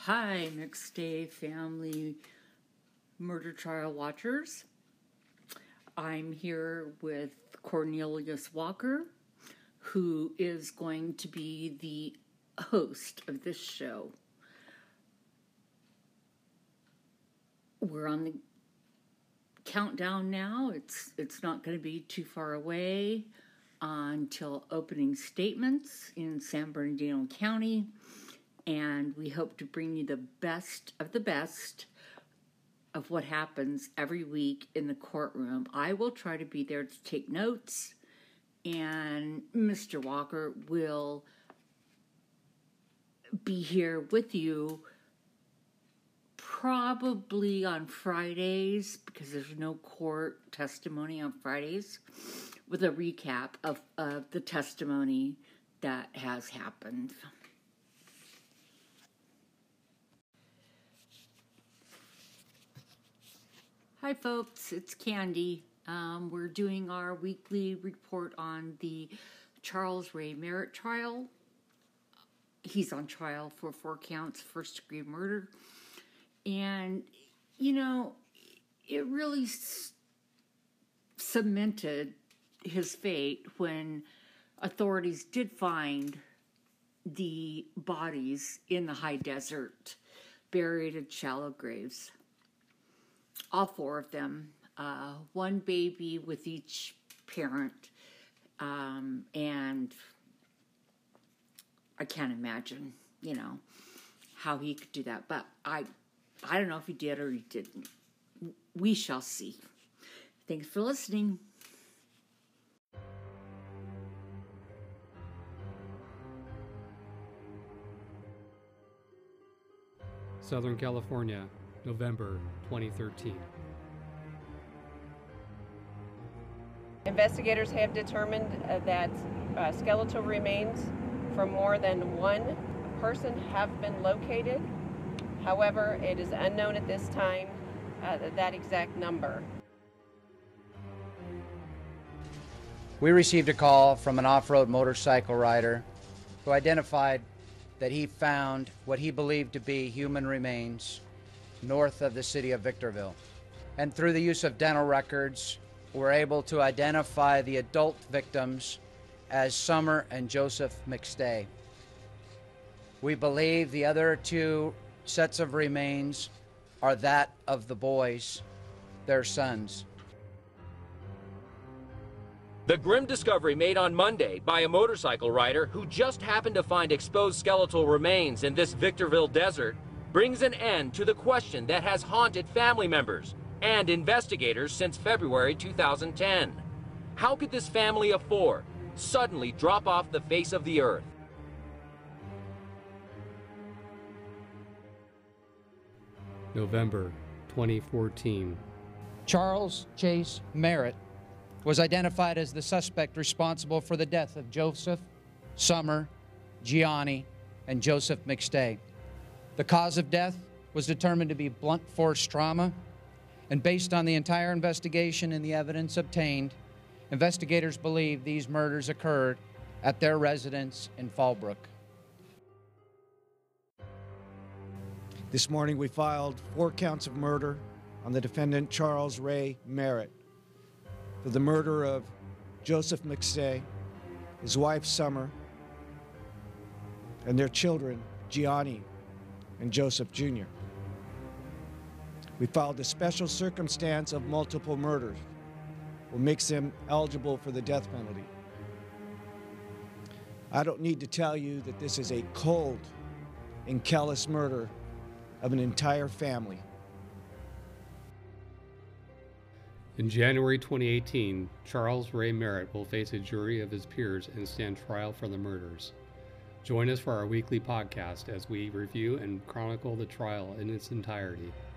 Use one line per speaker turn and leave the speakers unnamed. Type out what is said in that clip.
Hi, McStay family murder trial watchers. I'm here with Cornelius Walker, who is going to be the host of this show. We're on the countdown now. It's not going to be too far away until opening statements in San Bernardino County, and we hope to bring you the best of what happens every week in the courtroom. I will try to be there to take notes, and Mr. Walker will be here with you probably on Fridays, because there's no court testimony on Fridays, with a recap of the testimony that has happened. Hi folks, it's Candy. We're doing our weekly report on the Charles Ray Merritt trial. He's on trial for 4 counts, first-degree murder. And, you know, it really cemented his fate when authorities did find the bodies in the high desert, buried in shallow graves. All 4 of them, one baby with each parent, and I can't imagine, how he could do that. But I don't know if he did or he didn't. We shall see. Thanks for listening.
Southern California, November 2013.
Investigators have determined that skeletal remains from more than one person have been located. However, it is unknown at this time that exact number.
We received a call from an off-road motorcycle rider who identified that he found what he believed to be human remains north of the city of Victorville. And through the use of dental records, we're able to identify the adult victims as Summer and Joseph McStay. We believe the other 2 sets of remains are that of the boys, their sons.
The grim discovery made on Monday by a motorcycle rider who just happened to find exposed skeletal remains in this Victorville desert brings an end to the question that has haunted family members and investigators since February 2010. How could this family of 4 suddenly drop off the face of the earth?
November 2014.
Charles Chase Merritt was identified as the suspect responsible for the death of Joseph, Summer, Gianni, and Joseph McStay. The cause of death was determined to be blunt force trauma, and based on the entire investigation and the evidence obtained, investigators believe these murders occurred at their residence in Fallbrook.
This morning we filed 4 counts of murder on the defendant Charles Ray Merritt for the murder of Joseph McStay, his wife Summer, and their children Gianni and Joseph Jr. We filed a special circumstance of multiple murders, which makes them eligible for the death penalty. I don't need to tell you that this is a cold and callous murder of an entire family.
In January 2018, Charles Ray Merritt will face a jury of his peers and stand trial for the murders. Join us for our weekly podcast as we review and chronicle the trial in its entirety.